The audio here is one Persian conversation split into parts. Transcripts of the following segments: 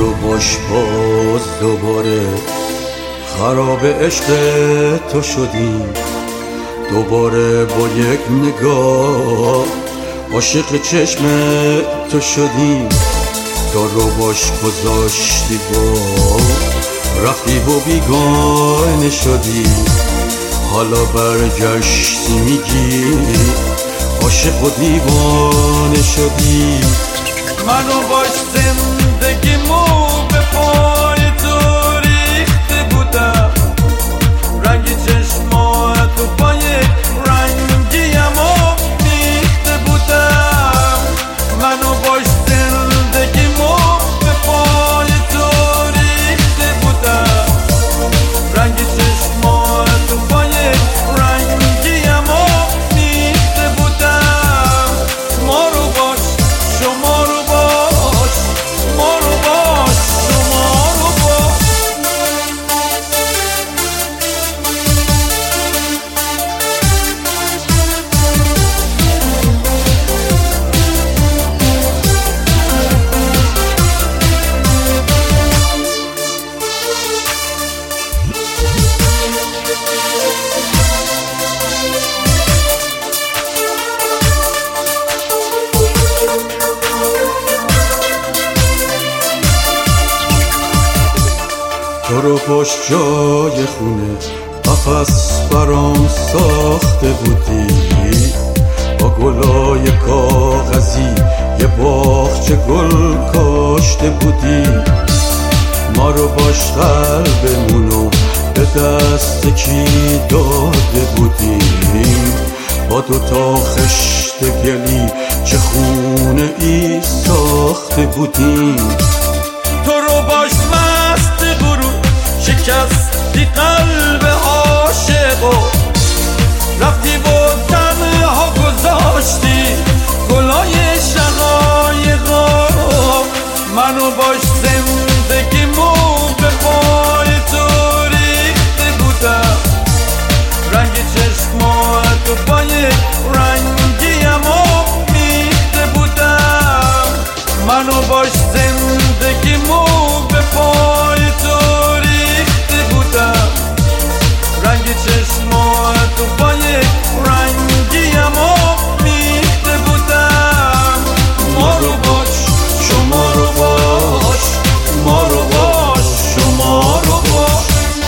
رو باش باز دوباره خراب عشق تو شدیم، دوباره با یک نگاه عاشق چشم تو شدیم. تو رو باش گذاشتی با رفتی و بیگانه شدی، حالا برگشتی میگی عاشق و دیوانه شدی. منو باش زندگیمو به پای تو ریخته بودم، رنگ چشماتو با یک رنگیمو میخته بودم. منو باش زندگیمو به پای تو ریخته بودم، رنگ چشماتو با یک رنگیمو میخته بودم. ما رو باش شما رو باش، ما رو باش شما رو باش. تو رو باش جای خونه قفس برام ساخته بودی، با گلای کاغذی یه باغچه گل کاشته بودی. ما رو باش قلبمونو به دست کی داده بودیم، با دوتا خشت گلی چه خونه ای ساخته بودیم. تو رو باش مست غرور شکستی قلب عاشقو، رفتی با تنها گذاشتی گلای شقایقو. منو باش زندگیمو به پای تو ریخته بودم، رنگ چشماتو با یک رنگیمو میخته بودم. منو باش زندگیمو به پای تو ریخته بودم، رنگ چشماتو با یک رنگیمو میخته بودم. ما رو باش شما رو باش، ما رو باش شما رو باش.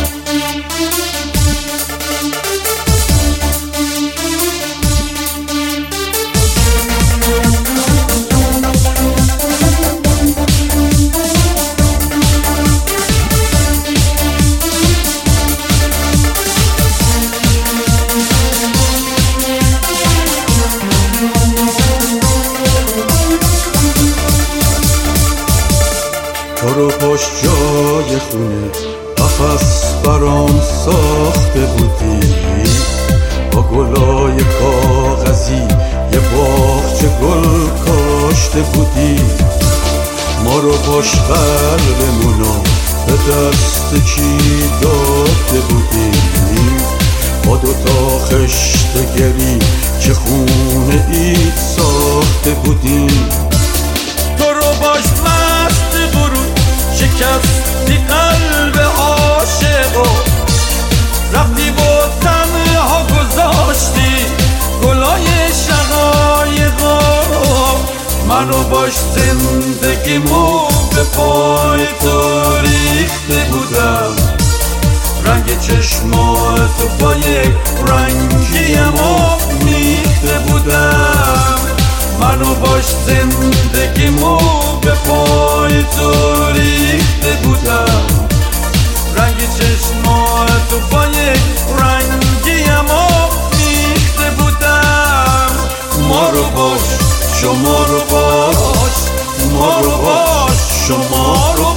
تو رو باش جای خونه قفس برام ساخته بودی، با گلای کاغذی یه باغچه گل کاشته بودی. ما رو باش قلبمونو به دست کی داده بودی، با دوتا خشت گلی چه خونه ای ساخته بودی. تو رو باش مست غرور شکستی قلب عاشقو، رفتی با تنها گذاشتی گلای شقایقو. منو باش زندگیمو به پای تو ریخته بودم، رنگ چشماتو با یک رنگیمو میخته بودم. منو باش زندگیمو به پای تو ریخته بودم، رنگ چشماتو با یک رنگیمو میخته بودم. ما رو باش شما رو باش، ما رو باش شما رو